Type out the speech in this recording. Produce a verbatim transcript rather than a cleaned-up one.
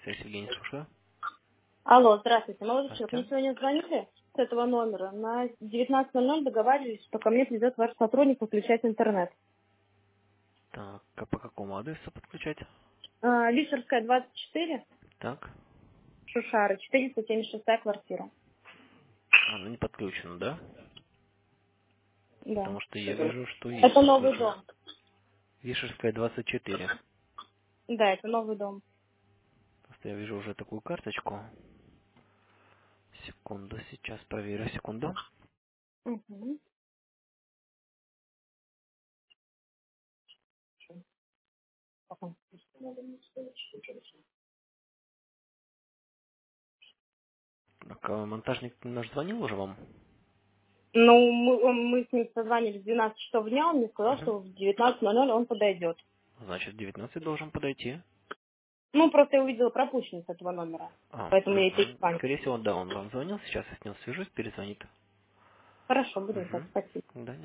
связь, Евгений, слушаю. Алло, здравствуйте. Молодой человек, мне Здравствуйте. сегодня звонили с этого номера. На девятнадцать ноль ноль договаривались, что ко мне придет ваш сотрудник подключать интернет. Так, а по какому адресу подключать? А, Вишерская, двадцать четыре, Так. Шушара, четыреста семьдесят шестая квартира. Она не подключена, да? Да. Потому что я вижу, что есть Это новый подключена. дом. Вишерская, двадцать четыре. Да, это новый дом. Просто я вижу уже такую карточку. Секунду, сейчас проверю, секунду. Угу. Так, а монтажник наш звонил уже вам? Ну, мы, мы с ним созвонились в двенадцать часов дня, он мне сказал, Угу. что в девятнадцать ноль ноль он подойдет. Значит, в девятнадцать должен подойти. Ну, просто я увидела пропущенность этого номера, А, поэтому я и угу. перезвонила. Скорее всего, да, он вам звонил, сейчас я с ним свяжусь, перезвонит. Хорошо, буду ждать, Угу. спасибо. Да,